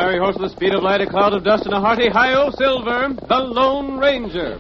merry horse with the speed of light, a cloud of dust, and a hearty hi-yo Silver, the Lone Ranger.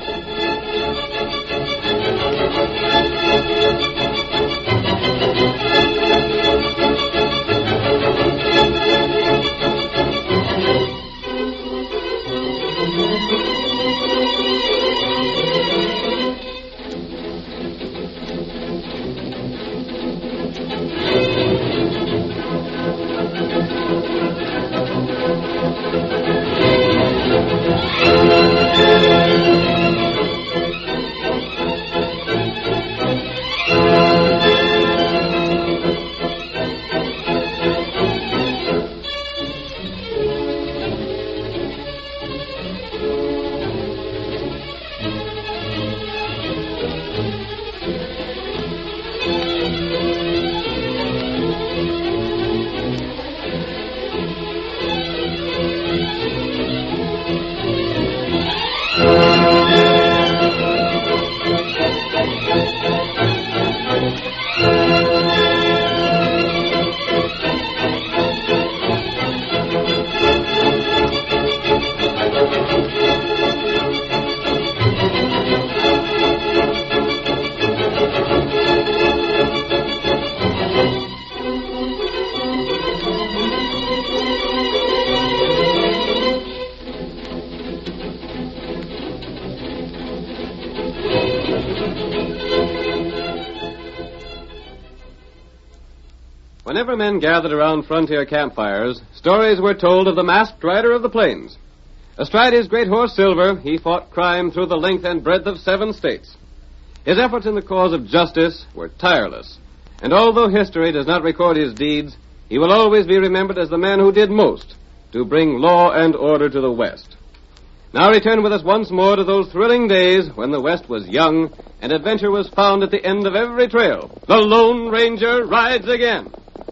Whenever men gathered around frontier campfires, stories were told of the masked rider of the plains. Astride his great horse Silver, he fought crime through the length and breadth of 7 states. His efforts in the cause of justice were tireless, and although history does not record his deeds, he will always be remembered as the man who did most to bring law and order to the West. Now return with us once more to those thrilling days when the West was young and adventure was found at the end of every trail. The Lone Ranger rides again.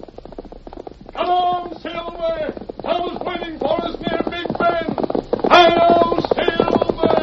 Come on, Silver! Tom's waiting for us near Big Bend! Hi-yo, Silver!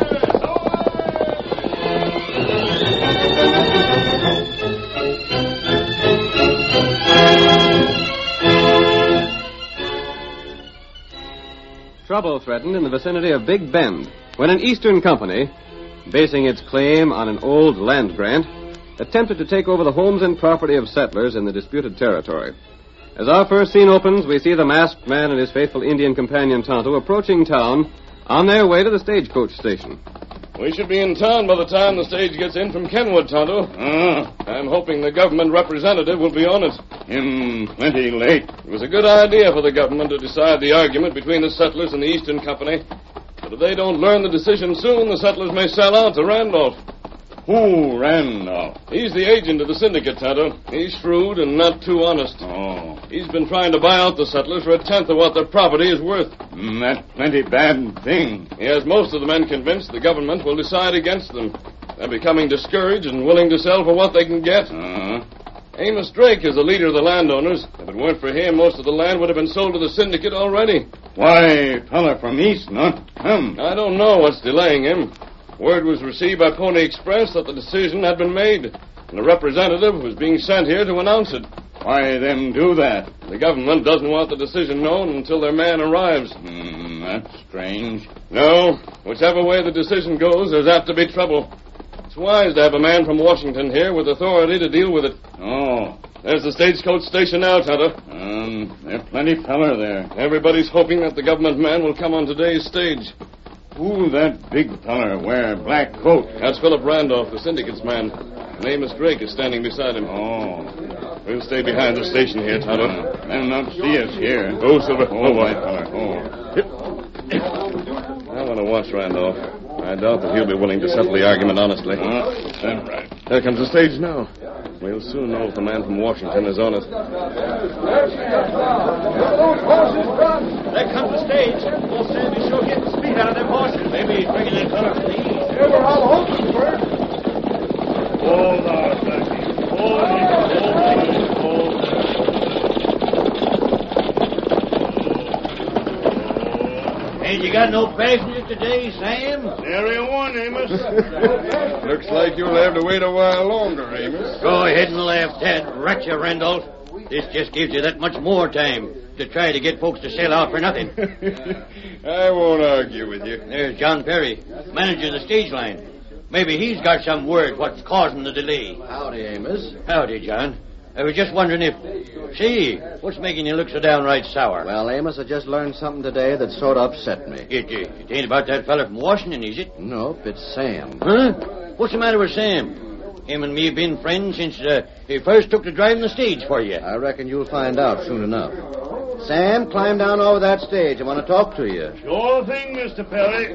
Trouble threatened in the vicinity of Big Bend when an Eastern company, basing its claim on an old land grant, attempted to take over the homes and property of settlers in the disputed territory. As our first scene opens, we see the masked man and his faithful Indian companion Tonto approaching town on their way to the stagecoach station. We should be in town by the time the stage gets in from Kenwood, Tonto. I'm hoping the government representative will be on it. Plenty late. It was a good idea for the government to decide the argument between the settlers and the Eastern Company. But if they don't learn the decision soon, the settlers may sell out to Randolph. Who, Randolph? He's the agent of the syndicate, Tonto. He's shrewd and not too honest. Oh. He's been trying to buy out the settlers for 1/10 of what their property is worth. That's plenty bad thing. He has most of the men convinced the government will decide against them. They're becoming discouraged and willing to sell for what they can get. Amos Drake is the leader of the landowners. If it weren't for him, most of the land would have been sold to the syndicate already. Why, fella from East not come? I don't know what's delaying him. Word was received by Pony Express that the decision had been made, and a representative was being sent here to announce it. Why them do that? The government doesn't want the decision known until their man arrives. That's strange. No, whichever way the decision goes, there's apt to be trouble. It's wise to have a man from Washington here with authority to deal with it. Oh. There's the stagecoach station now, Tonto. There's plenty feller there. Everybody's hoping that the government man will come on today's stage. Who that big feller wear black coat? That's Philip Randolph, the syndicate's man. And Amos Drake is standing beside him. Oh. We'll stay behind the station here, Tonto. They'll not see us here. Oh, Silver. Oh, white feller. I want to watch Randolph. I doubt that he'll be willing to settle the argument honestly. That's right. There comes the stage now. We'll soon know if the man from Washington is on it. There comes the stage. Old Sandy's sure getting the speed out of them horses. Maybe he's bringing that color from the east. Here we're all hoping for it. Hold on, Blackie. Hold it. Ain't you got no passengers today, Sam? Nary one, Amos. Looks like you'll have to wait a while longer, Amos. Go ahead and laugh, Ted. Rat you, Randolph. This just gives you that much more time to try to get folks to sell out for nothing. I won't argue with you. There's John Perry, manager of the stage line. Maybe he's got some word what's causing the delay. Howdy, Amos. Howdy, John. I was just wondering if... See, what's making you look so downright sour? Well, Amos, I just learned something today that sort of upset me. It ain't about that fella from Washington, is it? Nope, it's Sam. Huh? What's the matter with Sam? Him and me have been friends since he first took to driving the stage for you. I reckon you'll find out soon enough. Sam, climb down over that stage. I want to talk to you. Sure thing, Mr. Perry.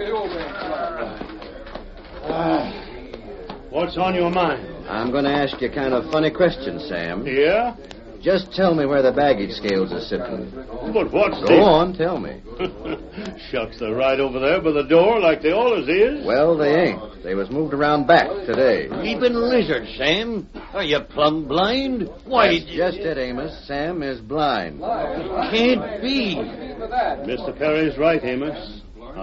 What's on your mind? I'm going to ask you kind of funny questions, Sam. Yeah? Just tell me where the baggage scales are sitting. But what's Go on, tell me. Shucks, they're right over there by the door like they always is. Well, they ain't. They was moved around back today. Leaping lizard, Sam. Are you plumb blind? Why... That's just it, Amos. Sam is blind. Can't be. Mr. Perry's right, Amos.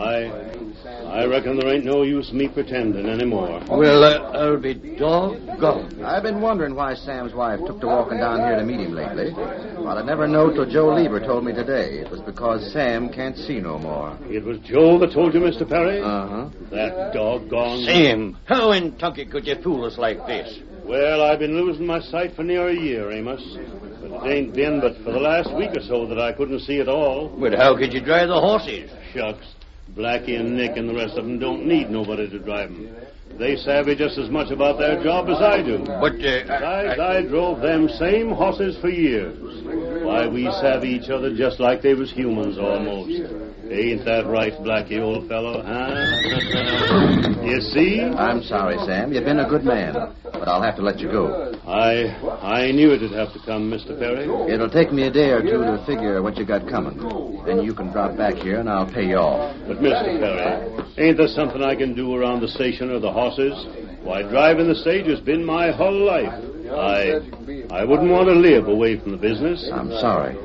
I reckon there ain't no use me pretending anymore. Well, I'll be doggone. I've been wondering why Sam's wife took to walking down here to meet him lately. Well, I never know till Joe Lieber told me today. It was because Sam can't see no more. It was Joe that told you, Mr. Perry? Uh-huh. That doggone... Sam, how in Tunky could you fool us like this? Well, I've been losing my sight for near a year, Amos. But it ain't been but for the last week or so that I couldn't see at all. But how could you drive the horses? Shucks. Blackie and Nick and the rest of them don't need nobody to drive them. They savvy just as much about their job as I do. But, Besides, I drove them same horses for years. Why, we savvy each other just like they was humans almost. Ain't that right, Blackie, old fellow, huh? You see? I'm sorry, Sam. You've been a good man, but I'll have to let you go. I knew it'd have to come, Mr. Perry. It'll take me a day or two to figure what you got coming. Then you can drop back here and I'll pay you off. But, Mr. Perry, ain't there something I can do around the station or the horses? Why, driving the stage has been my whole life. I wouldn't want to live away from the business. I'm sorry.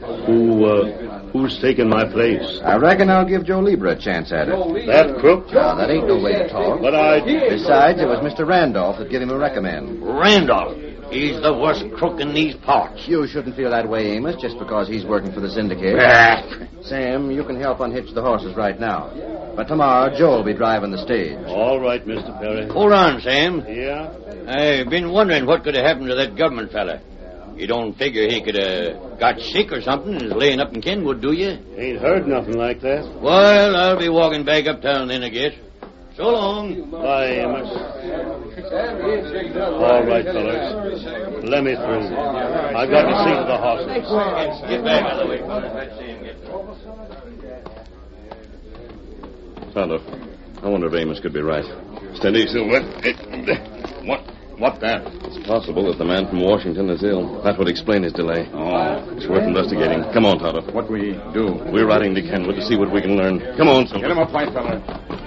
Who's taking my place? I reckon I'll give Joe Lieber a chance at it. That crook? Now, that ain't no way to talk. But Besides, it was Mr. Randolph that gave him a recommend. Randolph, he's the worst crook in these parts. You shouldn't feel that way, Amos, just because he's working for the syndicate. Sam, you can help unhitch the horses right now. But tomorrow, Joe will be driving the stage. All right, Mr. Perry. Hold on, Sam. Yeah? I've been wondering what could have happened to that government fella. You don't figure he could have got sick or something and is laying up in Kenwood, do you? Ain't heard nothing like that. Well, I'll be walking back uptown then, I guess. So long. Bye, Amos. All right, fellas. Let me through. I got to see to the horses. Get back out of the way. Tonto, I wonder if Amos could be right. Steady, Silver. What that? It's possible that the man from Washington is ill. That would explain his delay. Oh. It's worth investigating. Come on, Tonto. What we do? We're riding to Kenwood to see what we can learn. Come on, Silver. Get him up, white fella.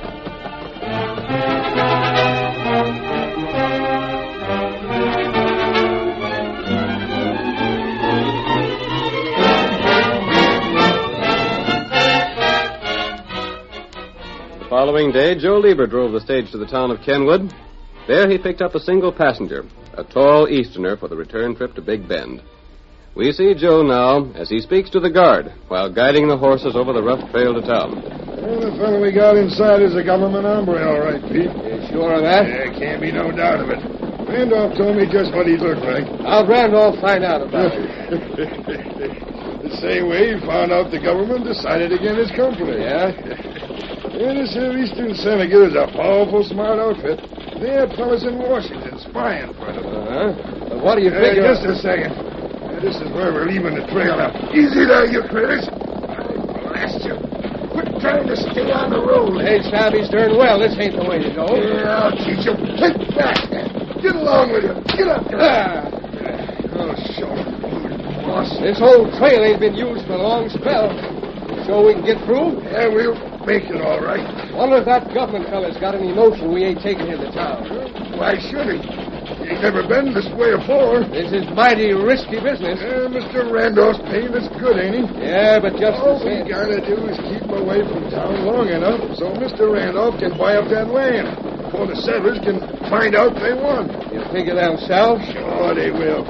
The following day, Joe Lieber drove the stage to the town of Kenwood. There he picked up a single passenger, a tall Easterner for the return trip to Big Bend. We see Joe now as he speaks to the guard while guiding the horses over the rough trail to town. Well, the fellow we got inside is a government hombre, all right, Pete. You sure of that? There can't be no doubt of it. Randolph told me just what he looked like. How'd Randolph find out about it? The same way he found out the government decided against his company. Yeah? Yeah, this here Eastern Syndicate is a powerful smart outfit. They had fellas in Washington spying for them. Uh-huh. What do you figure? Just a second. This is where we're leaving the trail now. Easy there, you critters. I blast you. Quit trying to stay on the road. Hey, Savvy's darn well. This ain't the way to go. Yeah, I'll teach you. Take that. Get along with you. Get up there. Oh, show boss. This whole trail ain't been used for a long spell. So we can get through? Yeah, we'll make it all right. Wonder if that government fella's got any notion we ain't taking him to town. Why should he? He ain't never been this way afore. This is mighty risky business. Mr. Randolph's paying us good, ain't he? Yeah, but just All the we same. gotta do is keep him away from town long enough so Mr. Randolph can buy up that land before the settlers can find out they won. You figure they'll sell? Sure they will.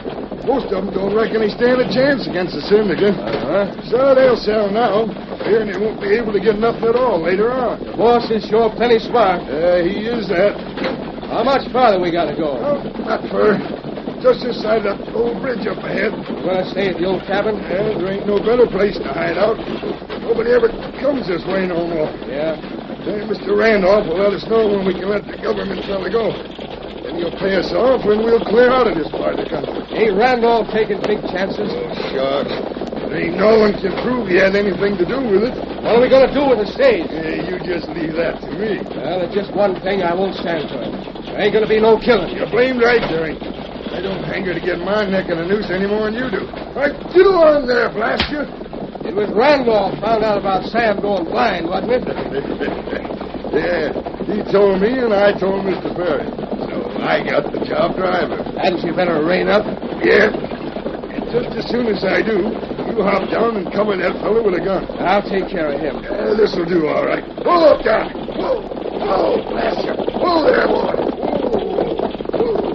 Most of them don't reckon they stand a chance against the syndicate. So they'll sell now. Fearing they won't be able to get nothing at all later on. The boss is sure plenty smart. He is that. How much farther we got to go? Well, not far. Just this side of that old bridge up ahead. You want to stay at the old cabin? Yeah, there ain't no better place to hide out. Nobody ever comes this way no more. Yeah. Mr. Randolph will let us know when we can let the government fella go. Then he'll pay us off and we'll clear out of this part of the country. Ain't Randolph taking big chances? Oh, shucks. There ain't no one can prove he had anything to do with it. What are we going to do with the stage? You just leave that to me. Well, there's just one thing I won't stand for. There ain't going to be no killing. You're blamed right, there ain't. I don't hanker to get my neck in a noose any more than you do. All right, get along there, blast you. It was Randolph found out about Sam going blind, wasn't it? Yeah, he told me and I told Mr. Perry. So I got the job driver. Hadn't you better rein up? Yeah. And just as soon as I do, you hop down and cover that fellow with a gun. I'll take care of him. This'll do all right. Whoa, up, Johnny. Whoa, whoa, blast you. Whoa there, boy. Whoa.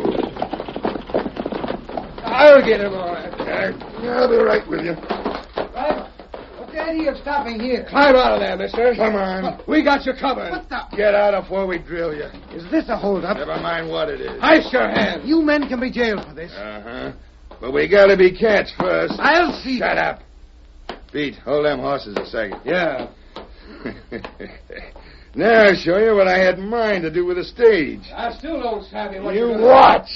I'll get him all right. I'll be right with you. What's the idea of stopping here? Climb out of there, mister. Come on. We got you covered. What the... Get out before we drill you. Is this a holdup? Never mind what it is. Ice your hand. You men can be jailed for this. Uh-huh. But we gotta be catched first. I'll see. Shut up. Pete, hold them horses a second. Yeah. Now I'll show you what I had in mind to do with the stage. I still don't savvy what You you're watch.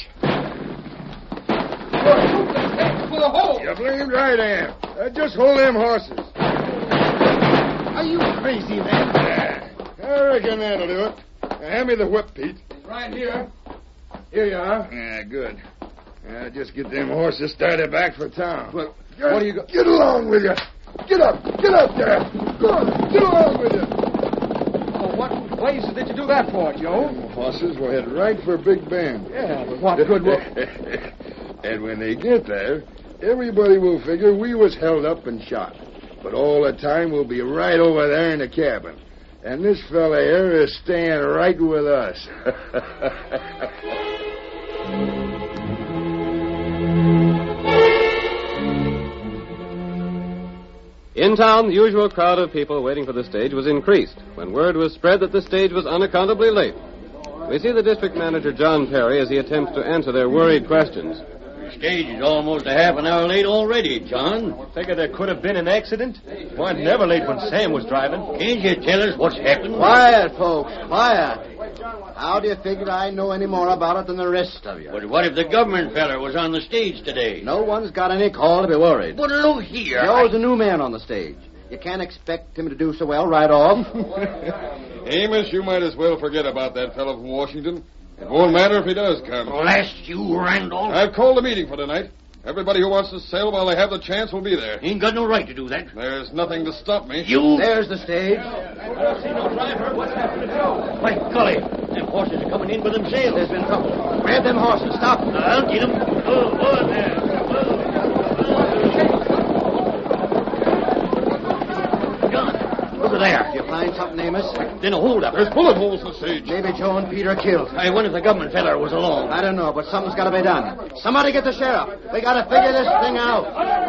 For the hole. You're blamed right, I am. Just hold them horses. Are you crazy, man? Yeah, I reckon that'll do it. Now, hand me the whip, Pete. Right here. Here you are. Yeah, good. Just get them horses started back for town. Well, what do you go... Get along with you. Get up there. Go on, get along with you. Well, what blazes did you do that for, Joe? Them horses will head right for Big Bend. Yeah, but what good will... And when they get there, everybody will figure we was held up and shot. But all the time we'll be right over there in the cabin. And this fella here is staying right with us. In town, the usual crowd of people waiting for the stage was increased when word was spread that the stage was unaccountably late. We see the district manager, John Perry, as he attempts to answer their worried questions. The stage is almost a half an hour late already, John. Figure there could have been an accident. Weren't never late when Sam was driving. Can't you tell us what's happened? Quiet, folks, quiet. How do you figure I know any more about it than the rest of you? But what if the government feller was on the stage today? No one's got any call to be worried. But look here. Joe's a new man on the stage. You can't expect him to do so well right off. Amos, you might as well forget about that fellow from Washington. It won't matter if he does come. Blast you, Randolph. I've called a meeting for tonight. Everybody who wants to sail while they have the chance will be there. Ain't got no right to do that. There's nothing to stop me. There's the stage. I don't see no driver. What's happened to Joe? My golly, them horses are coming in with themselves. There's been trouble. Grab them horses. Stop. I'll get them. Oh, there. John, look at there. You find something, Amos? Then a hold-up. There's bullet holes in the stage. Maybe Joe and Peter are killed. I wonder if the government feller was along. I don't know, but something's got to be done. Somebody get the sheriff. We got to figure this thing out.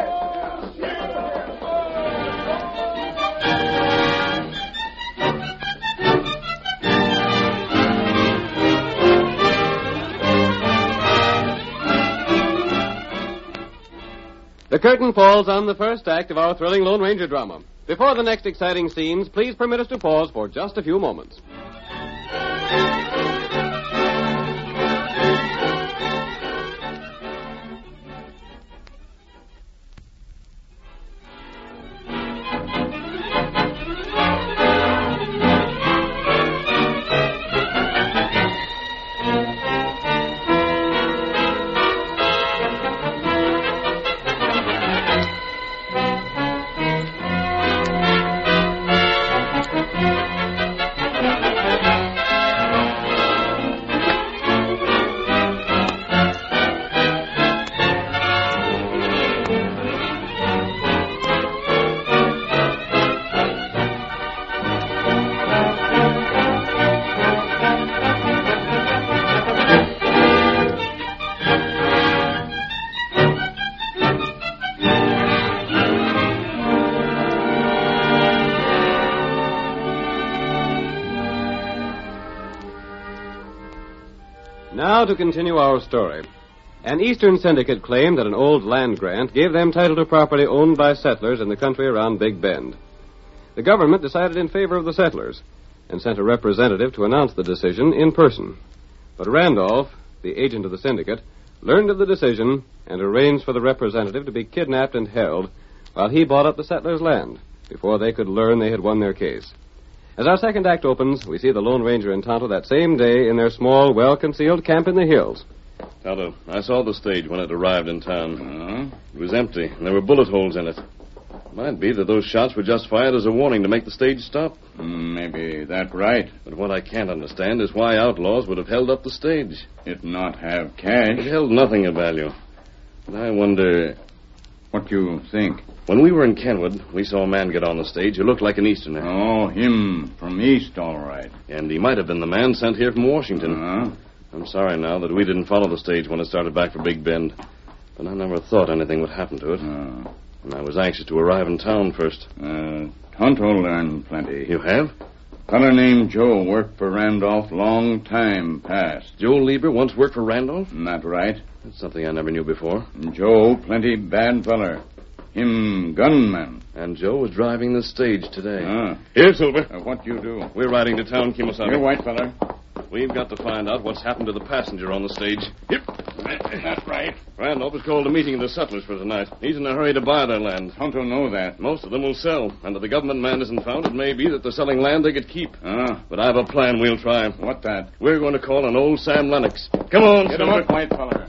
The curtain falls on the first act of our thrilling Lone Ranger drama. Before the next exciting scenes, please permit us to pause for just a few moments. Now to continue our story. An Eastern syndicate claimed that an old land grant gave them title to property owned by settlers in the country around Big Bend. The government decided in favor of the settlers and sent a representative to announce the decision in person. But Randolph, the agent of the syndicate, learned of the decision and arranged for the representative to be kidnapped and held while he bought up the settlers' land before they could learn they had won their case. As our second act opens, we see the Lone Ranger and Tonto that same day in their small, well-concealed camp in the hills. Tonto, I saw the stage when it arrived in town. It was empty, and there were bullet holes in it. Might be that those shots were just fired as a warning to make the stage stop. Maybe that right. But what I can't understand is why outlaws would have held up the stage. It not have cash. It held nothing of value. And I wonder... What you think? When we were in Kenwood, we saw a man get on the stage who looked like an Easterner. Oh, him from East, all right. And he might have been the man sent here from Washington. I'm sorry now that we didn't follow the stage when it started back for Big Bend. But I never thought anything would happen to it. And I was anxious to arrive in town first. Tonto learned plenty. You have? Feller named Joe worked for Randolph long time past. Joe Lieber once worked for Randolph? That right. That's something I never knew before. Joe, plenty bad feller. Him gunman. And Joe was driving the stage today. Here, Silver. What you do? We're riding to town, Kimosabe. Here, white feller. We've got to find out what's happened to the passenger on the stage. Yep. That's right. Randolph has called a meeting of the settlers for tonight. He's in a hurry to buy their land. Tonto know that. Most of them will sell. And if the government man isn't found, it may be that they're selling land they could keep. But I have a plan we'll try. What that? We're going to call on old Sam Lennox. Come on, Get him up, white feller.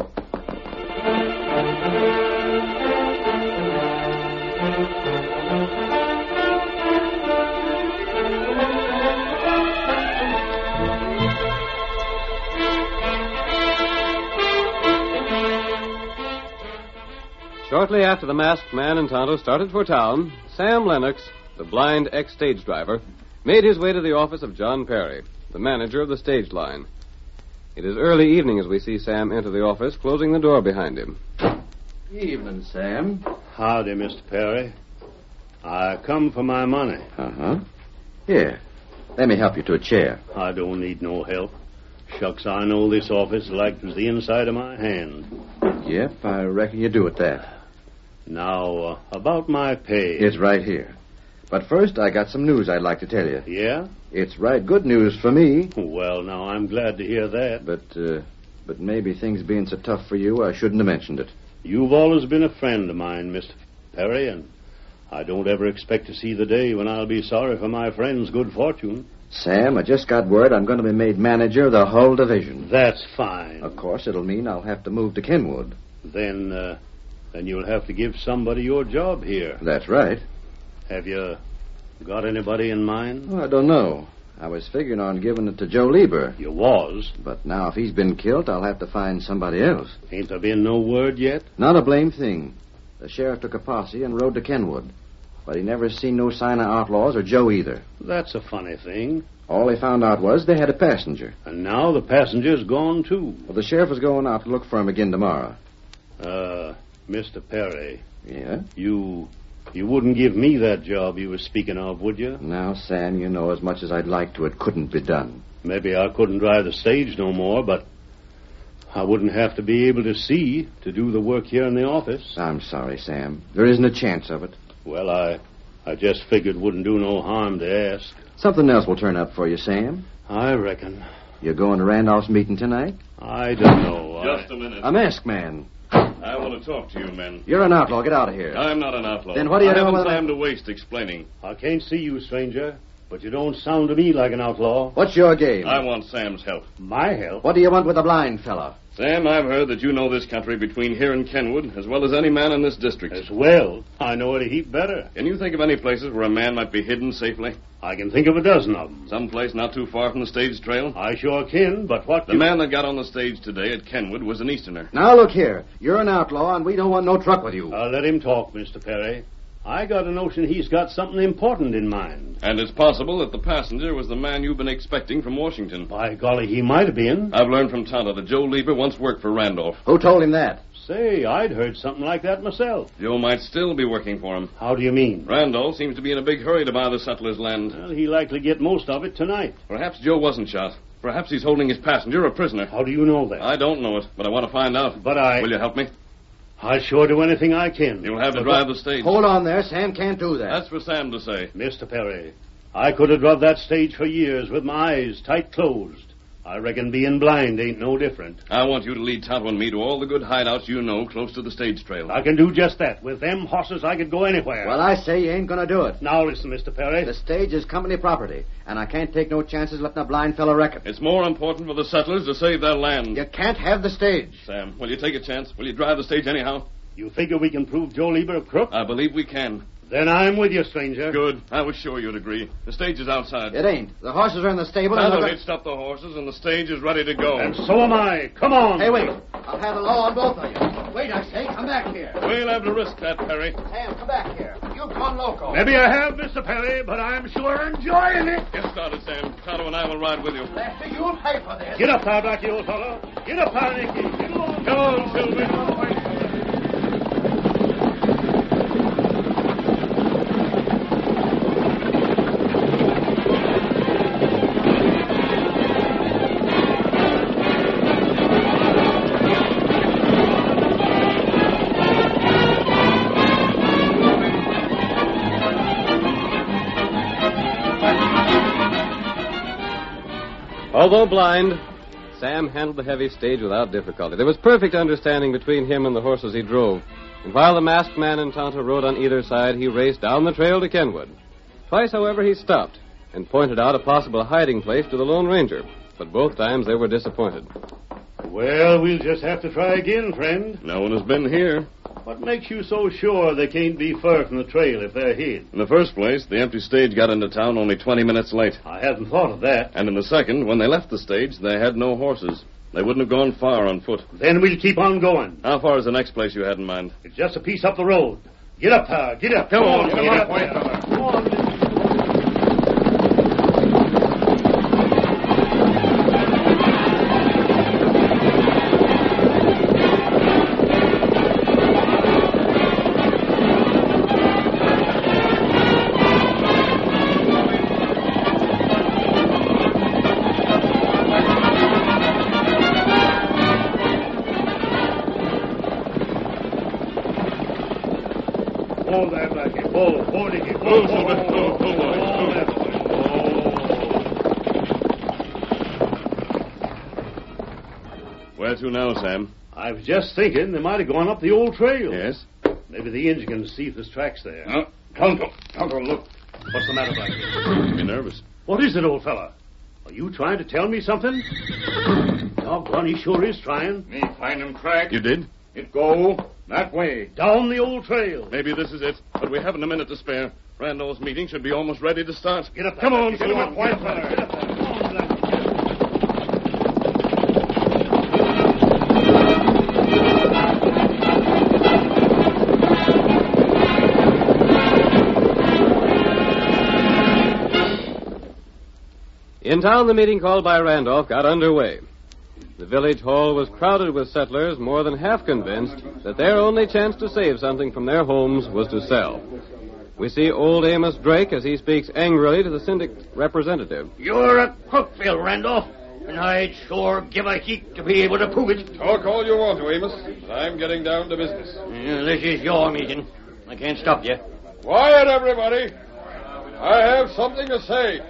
Shortly after the masked man and Tonto started for town, Sam Lennox, the blind ex-stage driver, made his way to the office of John Perry, the manager of the stage line. It is early evening as we see Sam enter the office, closing the door behind him. Evening, Sam. Howdy, Mr. Perry. I come for my money. Here, let me help you to a chair. I don't need no help. Shucks, I know this office like it was the inside of my hand. Yep, I reckon you do it that. Now, about my pay. It's right here. But first, I got some news I'd like to tell you. Yeah? It's right good news for me. Well, now, I'm glad to hear that. But maybe things being so tough for you, I shouldn't have mentioned it. You've always been a friend of mine, Mr. Perry, and I don't ever expect to see the day when I'll be sorry for my friend's good fortune. Sam, I just got word I'm going to be made manager of the whole division. That's fine. Of course, it'll mean I'll have to move to Kenwood. Then you'll have to give somebody your job here. That's right. Have you got anybody in mind? Well, I don't know. I was figuring on giving it to Joe Lieber. You was? But now if he's been killed, I'll have to find somebody else. Ain't there been no word yet? Not a blame thing. The sheriff took a posse and rode to Kenwood. But he never seen no sign of outlaws or Joe either. That's a funny thing. All they found out was they had a passenger. And now the passenger's gone, too. Well, the sheriff is going out to look for him again tomorrow. Mr. Perry. Yeah? You wouldn't give me that job you were speaking of, would you? Now, Sam, you know as much as I'd like to, it couldn't be done. Maybe I couldn't drive the stage no more, but I wouldn't have to be able to see to do the work here in the office. I'm sorry, Sam. There isn't a chance of it. Well, I just figured wouldn't do no harm to ask. Something else will turn up for you, Sam. I reckon. You're going to Randolph's meeting tonight? I don't know. Just a minute. A masked man. I want to talk to you, men. You're an outlaw. Get out of here. I'm not an outlaw. Then what do you know I haven't about time to waste explaining. I can't see you, stranger, but you don't sound to me like an outlaw. What's your game? I want Sam's help. My help? What do you want with a blind fella? Sam, I've heard that you know this country between here and Kenwood as well as any man in this district. As well? I know it a heap better. Can you think of any places where a man might be hidden safely? I can think of a dozen of them. Some place not too far from the stage trail? I sure can, but what... The man that got on the stage today at Kenwood was an Easterner. Now, look here. You're an outlaw, and we don't want no truck with you. Let him talk, Mr. Perry. I got a notion he's got something important in mind. And it's possible that the passenger was the man you've been expecting from Washington. By golly, he might have been. I've learned from Tonto that Joe Lieber once worked for Randolph. Who told him that? Say, I'd heard something like that myself. Joe might still be working for him. How do you mean? Randolph seems to be in a big hurry to buy the settlers' land. Well, he'll likely get most of it tonight. Perhaps Joe wasn't shot. Perhaps he's holding his passenger a prisoner. How do you know that? I don't know it, but I want to find out. But Will you help me? I'll sure do anything I can. You'll have to drive the stage. Hold on there. Sam can't do that. That's for Sam to say. Mr. Perry, I could have drove that stage for years with my eyes tight closed. I reckon being blind ain't no different. I want you to lead Tonto and me to all the good hideouts you know close to the stage trail. I can do just that. With them horses, I could go anywhere. Well, I say you ain't going to do it. Now listen, Mr. Perry. The stage is company property, and I can't take no chances letting a blind fellow wreck it. It's more important for the settlers to save their land. You can't have the stage. Sam, will you take a chance? Will you drive the stage anyhow? You figure we can prove Joe Lieber a crook? I believe we can. Then I'm with you, stranger. Good. I was sure you'd agree. The stage is outside. It ain't. The horses are in the stable. Tonto hitched up the horses, and the stage is ready to go. And so am I. Come on. Hey, wait. I'll have the law on both of you. Wait, I say. Come back here. We'll have to risk that, Perry. Sam, come back here. You've gone loco. Maybe I have, Mr. Perry, but I'm sure enjoying it. Get started, Sam. Tonto and I will ride with you. Lefty, you'll pay for this. Get up there, Blackie, old fellow. Get up there, Nicky. Get along. Come on, Sylvie. Although blind, Sam handled the heavy stage without difficulty. There was perfect understanding between him and the horses he drove. And while the masked man and Tonto rode on either side, he raced down the trail to Kenwood. Twice, however, he stopped and pointed out a possible hiding place to the Lone Ranger. But both times they were disappointed. Well, we'll just have to try again, friend. No one has been here. What makes you so sure they can't be far from the trail if they're hid? In the first place, the empty stage got into town only 20 minutes late. I hadn't thought of that. And in the second, when they left the stage, they had no horses. They wouldn't have gone far on foot. Then we'll keep on going. How far is the next place you had in mind? It's just a piece up the road. Get up, Pa. Get up. Come on, get up. Come on. Hold that, Blackie. Hold it. Where to now, Sam? I was just thinking they might have gone up the old trail. Yes? Maybe the engine can see if there's tracks there. Tonto, look. What's the matter, Blackie? Be nervous. What is it, old fella? Are you trying to tell me something? Doggone, he sure is trying. Me find him track. You did? It go that way. Down the old trail. Maybe this is it, but we haven't a minute to spare. Randall's meeting should be almost ready to start. Get up there. Come on, get him Sylvie. up, white fella. Get up there. Come on, Blackie. In town, the meeting called by Randolph got underway. The village hall was crowded with settlers, more than half convinced that their only chance to save something from their homes was to sell. We see old Amos Drake as he speaks angrily to the syndic representative. You're a crook, Phil Randolph, and I'd sure give a heap to be able to prove it. Talk all you want to, Amos, but I'm getting down to business. This is your meeting. I can't stop you. Quiet, everybody. I have something to say.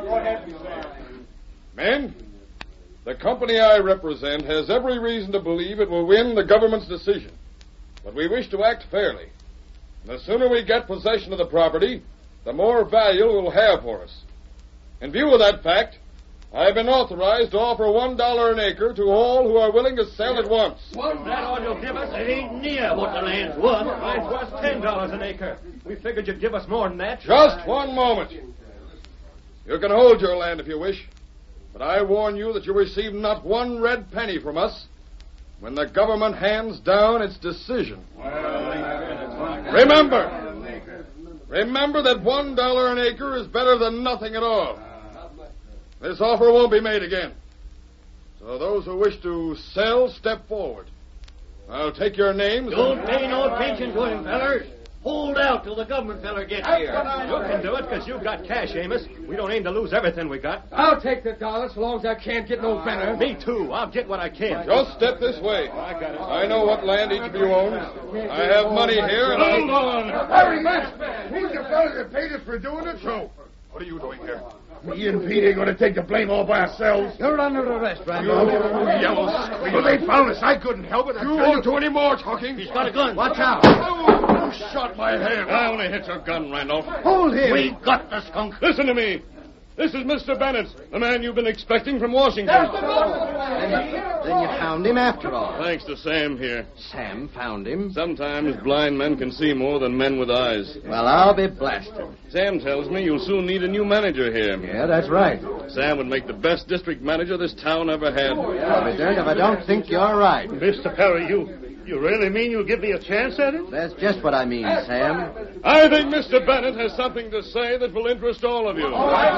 Men, the company I represent has every reason to believe it will win the government's decision. But we wish to act fairly. And the sooner we get possession of the property, the more value it will have for us. In view of that fact, I have been authorized to offer $1 an acre to all who are willing to sell at once. What that ought to give us ain't near what the land's worth. It was $10 an acre. We figured you'd give us more than that. Just one moment. You can hold your land if you wish, but I warn you that you'll receive not one red penny from us when the government hands down its decision. Remember that $1 an acre is better than nothing at all. This offer won't be made again. So those who wish to sell, step forward. I'll take your names. Don't pay no attention to him, fellers. hold out till the government feller gets here. You can do it because you've got cash, Amos. We don't aim to lose everything we got. I'll take the dollar so long as I can't get no better. Me too. I'll get what I can. Just step this way. I got it. I know what land each of you owns. I have money here, and Hold on. Hurry, man. Who's the fella that paid us for doing it? So, what are you doing here? Me and Pete ain't going to take the blame all by ourselves. You're under arrest, Randolph. You yellow scream. Well, they found us. I couldn't help it. You won't do any more talking. He's got a gun. Watch out. You shot my hand. I only hit your gun, Randolph. Hold him. We got the skunk. Listen to me. This is Mr. Bennett, the man you've been expecting from Washington. Then you found him after all. Thanks to Sam here. Sam found him. Sometimes blind men can see more than men with eyes. Well, I'll be blasted. Sam tells me you'll soon need a new manager here. Yeah, that's right. Sam would make the best district manager this town ever had. I'll be darned if I don't think you're right. Mr. Perry, you really mean you'll give me a chance at it? That's just what I mean, Sam. I think Mr. Bennett has something to say that will interest all of you.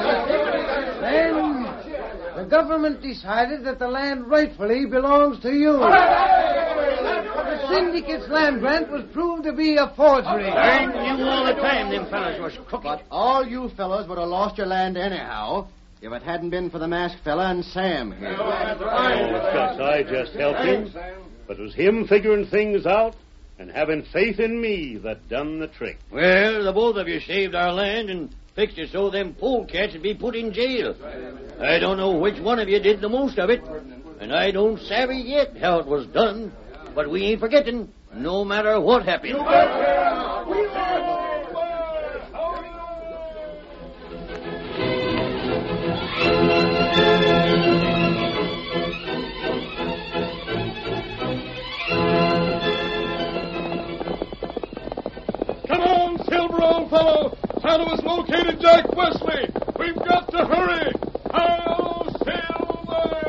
Then the government decided that the land rightfully belongs to you. The syndicate's land grant was proved to be a forgery. I knew all the time them fellas was crooked. But all you fellows would have lost your land anyhow if it hadn't been for the masked fella and Sam here. Because I just helped him. But it was him figuring things out and having faith in me that done the trick. Well, the both of you saved our land and fixed it so them polecats would be put in jail. I don't know which one of you did the most of it, and I don't savvy yet how it was done, but we ain't forgetting, no matter what happened. Come on, Silver, old fellow. Santa has located Jack Wesley. We've got to hurry. Hi-yo, Silver!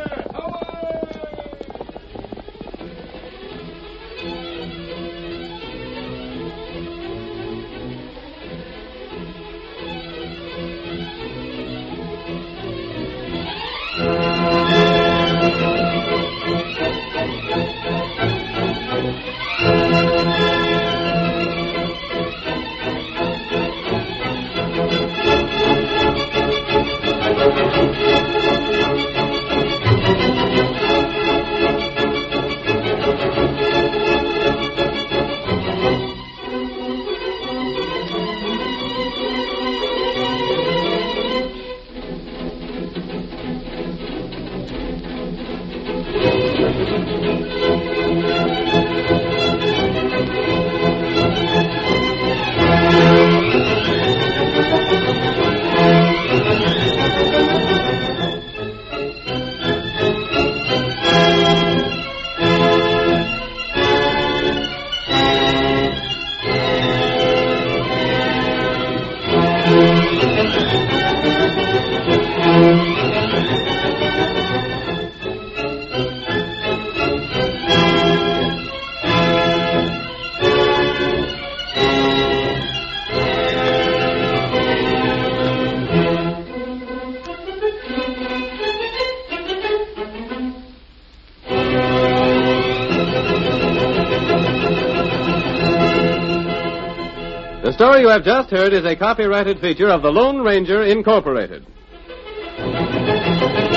The story you have just heard is a copyrighted feature of the Lone Ranger, Incorporated.